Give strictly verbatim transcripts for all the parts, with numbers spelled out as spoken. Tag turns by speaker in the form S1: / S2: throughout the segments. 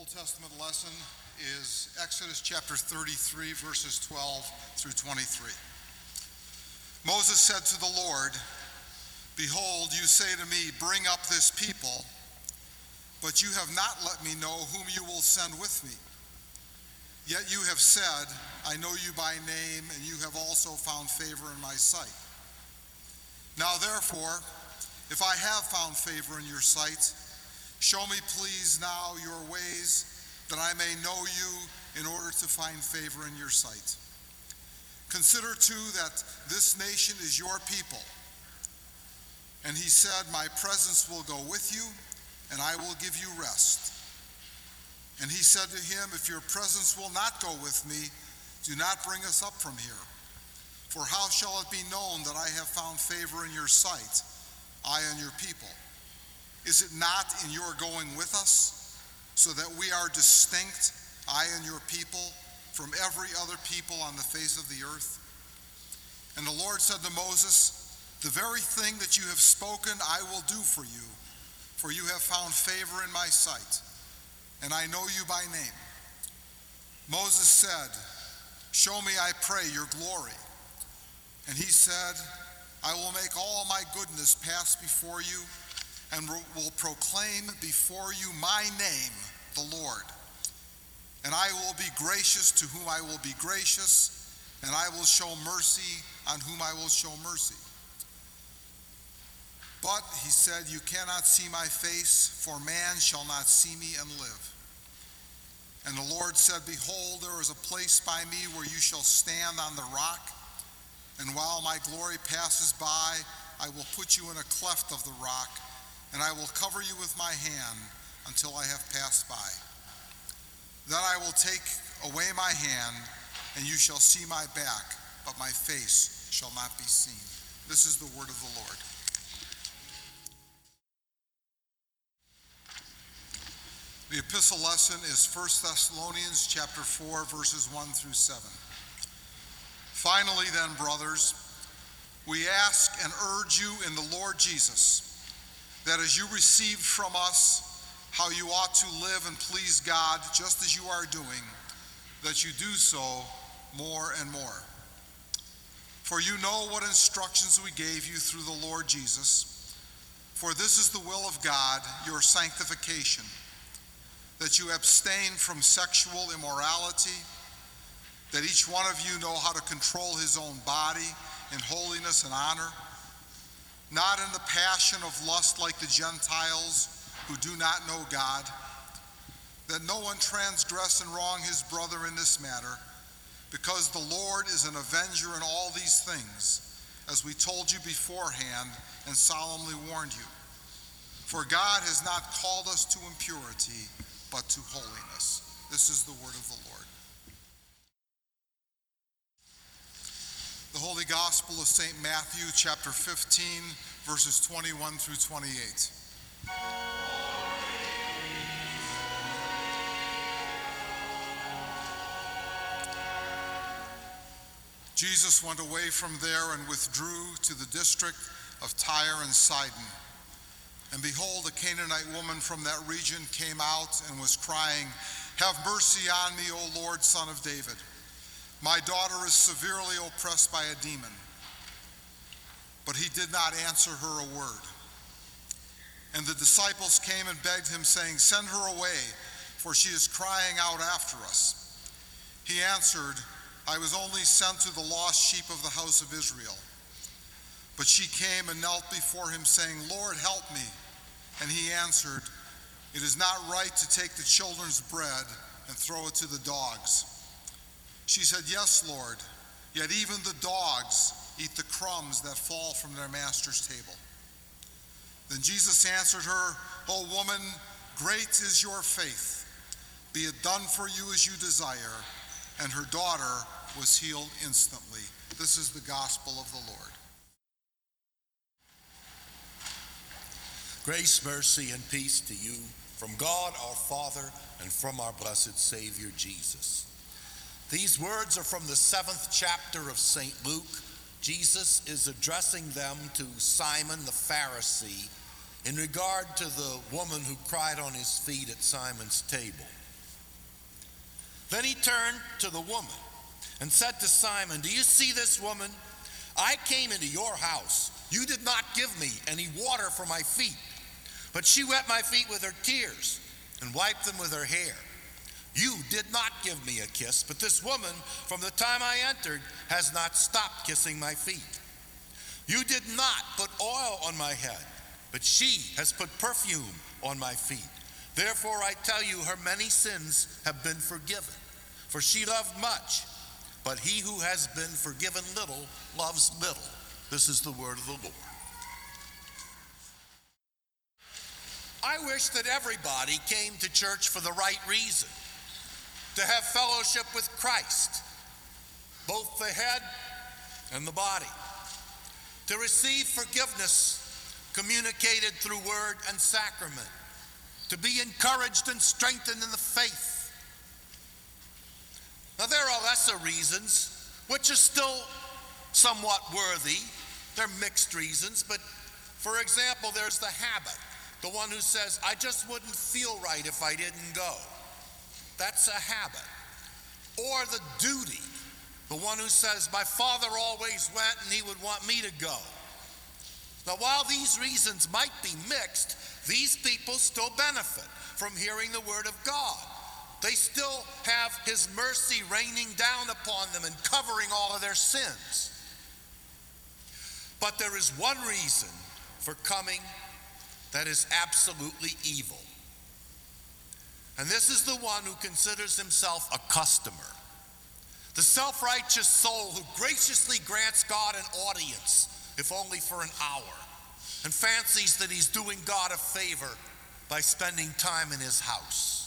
S1: Old Testament lesson is Exodus chapter thirty-three, verses twelve through twenty-three. Moses said to the Lord, "Behold, you say to me, bring up this people, but you have not let me know whom you will send with me. Yet you have said, I know you by name, and you have also found favor in my sight. Now therefore, if I have found favor in your sight, show me please now your ways, that I may know you in order to find favor in your sight. Consider too that this nation is your people." And he said, "My presence will go with you, and I will give you rest." And he said to him, "If your presence will not go with me, do not bring us up from here. For how shall it be known that I have found favor in your sight, I and your people? Is it not in your going with us, so that we are distinct, I and your people, from every other people on the face of the earth?" And the Lord said to Moses, "The very thing that you have spoken I will do for you, for you have found favor in my sight, and I know you by name." Moses said, "Show me, I pray, your glory." And he said, "I will make all my goodness pass before you, and will proclaim before you my name, the Lord. And I will be gracious to whom I will be gracious, and I will show mercy on whom I will show mercy. But," he said, "you cannot see my face, for man shall not see me and live." And the Lord said, "Behold, there is a place by me where you shall stand on the rock, and while my glory passes by, I will put you in a cleft of the rock, and I will cover you with my hand until I have passed by. Then I will take away my hand, and you shall see my back, but my face shall not be seen." This is the word of the Lord. The epistle lesson is First Thessalonians chapter four, verses one through seven. "Finally then, brothers, we ask and urge you in the Lord Jesus, that as you received from us how you ought to live and please God, just as you are doing, that you do so more and more. For you know what instructions we gave you through the Lord Jesus. For this is the will of God, your sanctification, that you abstain from sexual immorality, that each one of you know how to control his own body in holiness and honor, not in the passion of lust like the Gentiles who do not know God, that no one transgress and wrong his brother in this matter, because the Lord is an avenger in all these things, as we told you beforehand and solemnly warned you. For God has not called us to impurity, but to holiness." This is the word of the Lord. The Holy Gospel of Saint Matthew, chapter fifteen, verses twenty-one through twenty-eight. Jesus went away from there and withdrew to the district of Tyre and Sidon. And behold, a Canaanite woman from that region came out and was crying, "Have mercy on me, O Lord, Son of David. My daughter is severely oppressed by a demon." But he did not answer her a word. And the disciples came and begged him, saying, "Send her away, for she is crying out after us." He answered, "I was only sent to the lost sheep of the house of Israel." But she came and knelt before him, saying, "Lord, help me." And he answered, "It is not right to take the children's bread and throw it to the dogs." She said, "Yes, Lord, yet even the dogs eat the crumbs that fall from their master's table." Then Jesus answered her, "O woman, great is your faith. Be it done for you as you desire." And her daughter was healed instantly. This is the gospel of the Lord.
S2: Grace, mercy, and peace to you from God our Father and from our blessed Savior Jesus. These words are from the seventh chapter of Saint Luke. Jesus is addressing them to Simon the Pharisee in regard to the woman who cried on his feet at Simon's table. Then he turned to the woman and said to Simon, "Do you see this woman? I came into your house. You did not give me any water for my feet, but she wet my feet with her tears and wiped them with her hair. You did not give me a kiss, but this woman, from the time I entered, has not stopped kissing my feet. You did not put oil on my head, but she has put perfume on my feet. Therefore I tell you, her many sins have been forgiven, for she loved much. But he who has been forgiven little loves little." This is the word of the Lord. I wish that everybody came to church for the right reason, to have fellowship with Christ, both the head and the body, to receive forgiveness communicated through word and sacrament, to be encouraged and strengthened in the faith. Now, there are lesser reasons, which are still somewhat worthy. They're mixed reasons, but for example, there's the habit, the one who says, "I just wouldn't feel right if I didn't go." That's a habit. Or the duty, the one who says, "My father always went and he would want me to go." Now, while these reasons might be mixed, these people still benefit from hearing the word of God. They still have his mercy raining down upon them and covering all of their sins. But there is one reason for coming that is absolutely evil. And this is the one who considers himself a customer. The self-righteous soul who graciously grants God an audience, if only for an hour, and fancies that he's doing God a favor by spending time in his house.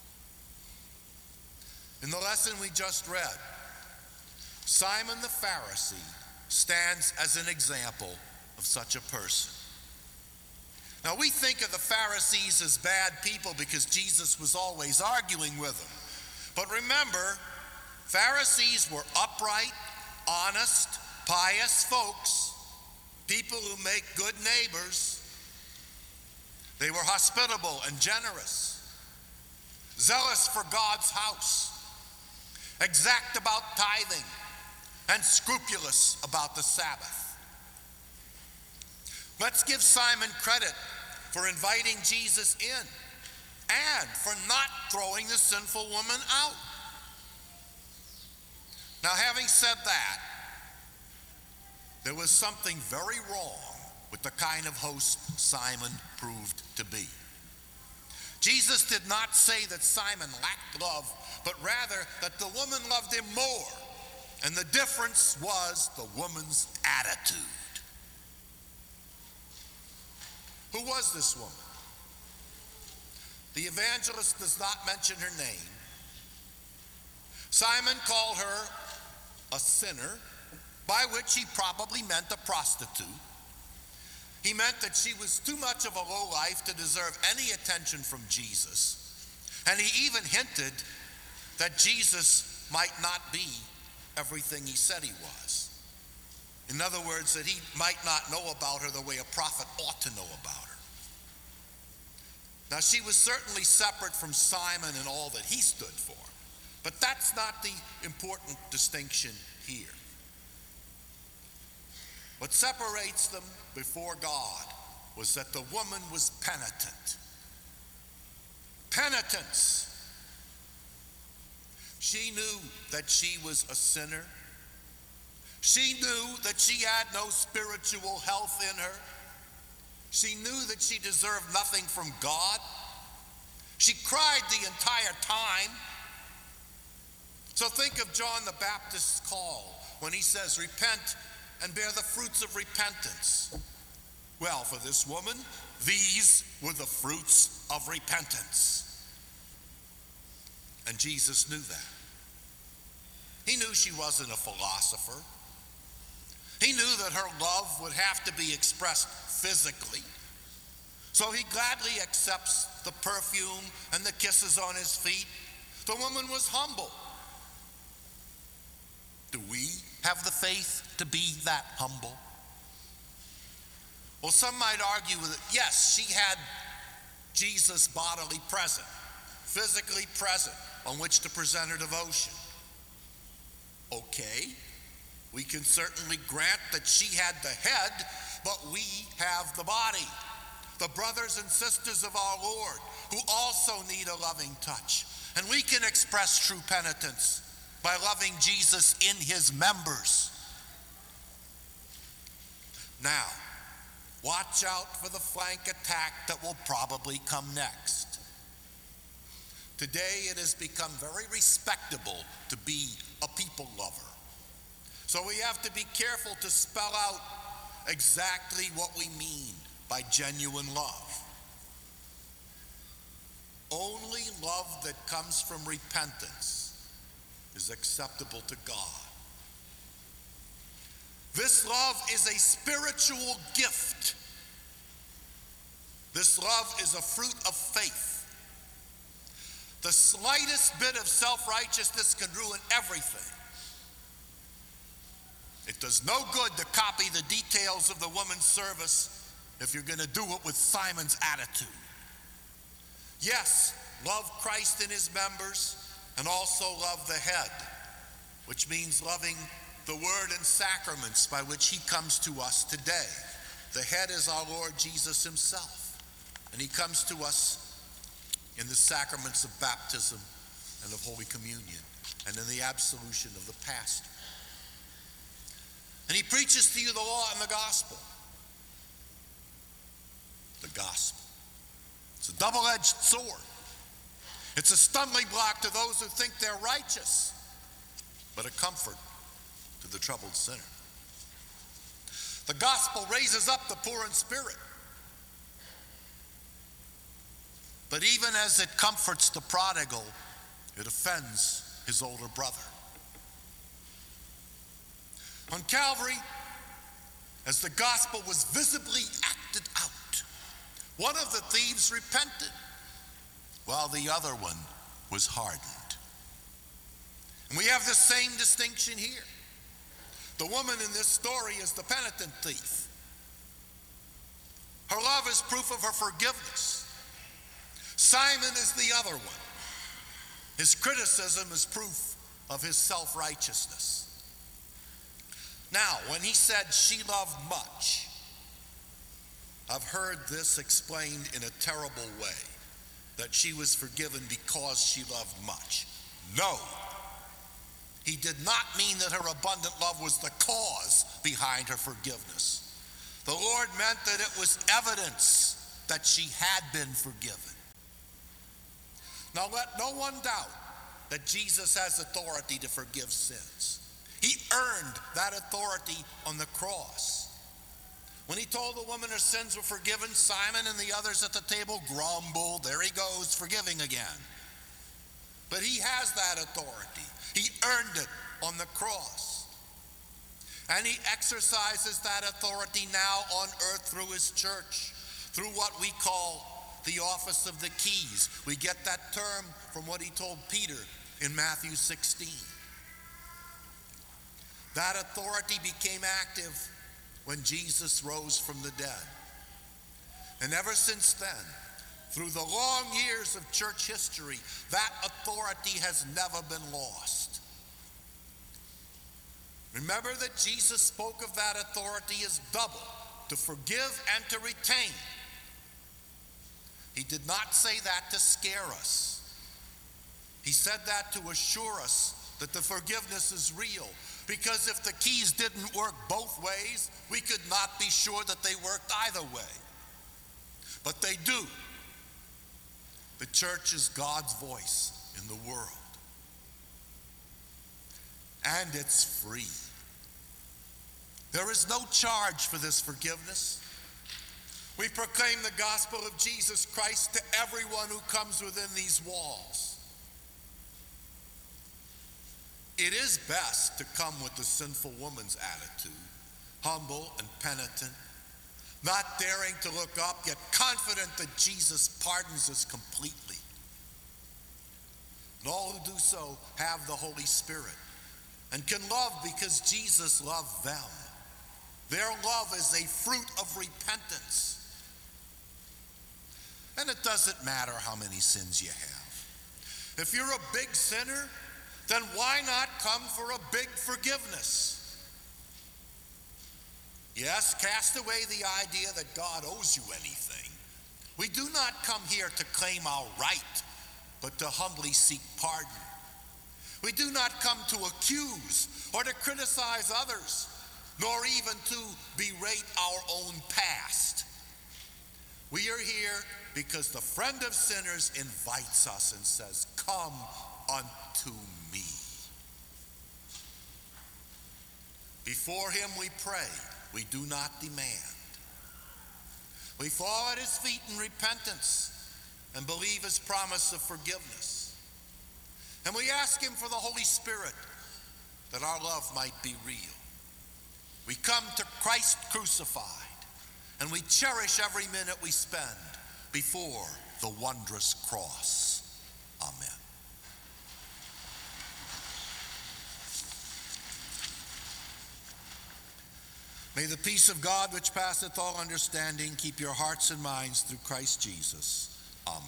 S2: In the lesson we just read, Simon the Pharisee stands as an example of such a person. Now, we think of the Pharisees as bad people because Jesus was always arguing with them. But remember, Pharisees were upright, honest, pious folks, people who make good neighbors. They were hospitable and generous, zealous for God's house, exact about tithing, and scrupulous about the Sabbath. Let's give Simon credit for inviting Jesus in and for not throwing the sinful woman out. Now, having said that, there was something very wrong with the kind of host Simon proved to be. Jesus did not say that Simon lacked love, but rather that the woman loved him more, and the difference was the woman's attitude. Who was this woman? The evangelist does not mention her name. Simon called her a sinner, by which he probably meant a prostitute. He meant that she was too much of a lowlife to deserve any attention from Jesus. And he even hinted that Jesus might not be everything he said he was. In other words, that he might not know about her the way a prophet ought to know about her. Now, she was certainly separate from Simon and all that he stood for, but that's not the important distinction here. What separates them before God was that the woman was penitent. Penitence. She knew that she was a sinner. She knew that she had no spiritual health in her. She knew that she deserved nothing from God. She cried the entire time. So think of John the Baptist's call when he says, "Repent and bear the fruits of repentance." Well, for this woman, these were the fruits of repentance. And Jesus knew that. He knew she wasn't a philosopher. He knew that her love would have to be expressed physically. So he gladly accepts the perfume and the kisses on his feet. The woman was humble. Do we have the faith to be that humble? Well, some might argue that yes, she had Jesus bodily present, physically present on which to present her devotion. Okay, we can certainly grant that she had the head, but we have the body. The brothers and sisters of our Lord who also need a loving touch. And we can express true penitence by loving Jesus in his members. Now, watch out for the flank attack that will probably come next. Today it has become very respectable to be a people lover. So we have to be careful to spell out exactly what we mean by genuine love. Only love that comes from repentance is acceptable to God. This love is a spiritual gift. This love is a fruit of faith. The slightest bit of self-righteousness can ruin everything. It does no good to copy the details of the woman's service if you're going to do it with Simon's attitude. Yes, love Christ and his members, and also love the head, which means loving the word and sacraments by which he comes to us today. The head is our Lord Jesus himself, and he comes to us in the sacraments of baptism and of Holy Communion and in the absolution of the pastor. And he preaches to you the law and the gospel. The gospel. It's a double-edged sword. It's a stumbling block to those who think they're righteous, but a comfort to the troubled sinner. The gospel raises up the poor in spirit. But even as it comforts the prodigal, it offends his older brother. On Calvary, as the gospel was visibly acted out, one of the thieves repented, while the other one was hardened. And we have the same distinction here. The woman in this story is the penitent thief. Her love is proof of her forgiveness. Simon is the other one. His criticism is proof of his self-righteousness. Now, when he said she loved much, I've heard this explained in a terrible way, that she was forgiven because she loved much. No. He did not mean that her abundant love was the cause behind her forgiveness. The Lord meant that it was evidence that she had been forgiven. Now let no one doubt that Jesus has authority to forgive sins. He earned that authority on the cross. When he told the woman her sins were forgiven, Simon and the others at the table grumbled. There he goes, forgiving again. But he has that authority. He earned it on the cross. And he exercises that authority now on earth through his church, through what we call the office of the keys. We get that term from what he told Peter in Matthew sixteen. That authority became active when Jesus rose from the dead. And ever since then, through the long years of church history, that authority has never been lost. Remember that Jesus spoke of that authority as double, to forgive and to retain. He did not say that to scare us. He said that to assure us that the forgiveness is real. Because if the keys didn't work both ways, we could not be sure that they worked either way. But they do. The church is God's voice in the world. And it's free. There is no charge for this forgiveness. We proclaim the gospel of Jesus Christ to everyone who comes within these walls. It is best to come with the sinful woman's attitude, humble and penitent, not daring to look up, yet confident that Jesus pardons us completely. And all who do so have the Holy Spirit and can love because Jesus loved them. Their love is a fruit of repentance. And it doesn't matter how many sins you have. If you're a big sinner, then why not come for a big forgiveness? Yes, cast away the idea that God owes you anything. We do not come here to claim our right, but to humbly seek pardon. We do not come to accuse or to criticize others, nor even to berate our own past. We are here because the friend of sinners invites us and says, "Come unto me." Before him we pray, we do not demand. We fall at his feet in repentance and believe his promise of forgiveness. And we ask him for the Holy Spirit that our love might be real. We come to Christ crucified, and we cherish every minute we spend before the wondrous cross. Amen. May the peace of God, which passeth all understanding, keep your hearts and minds through Christ Jesus. Amen.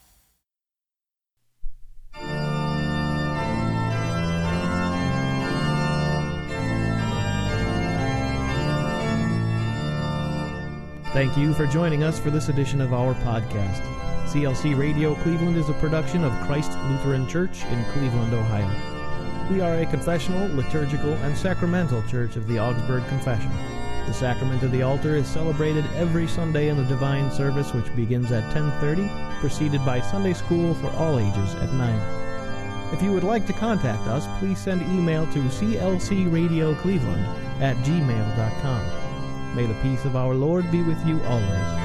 S3: Thank you for joining us for this edition of our podcast. C L C Radio Cleveland is a production of Christ Lutheran Church in Cleveland, Ohio. We are a confessional, liturgical, and sacramental church of the Augsburg Confession. The sacrament of the altar is celebrated every Sunday in the divine service, which begins at ten thirty, preceded by Sunday school for all ages at nine. If you would like to contact us, please send email to c l c radio cleveland at gmail dot com. May the peace of our Lord be with you always.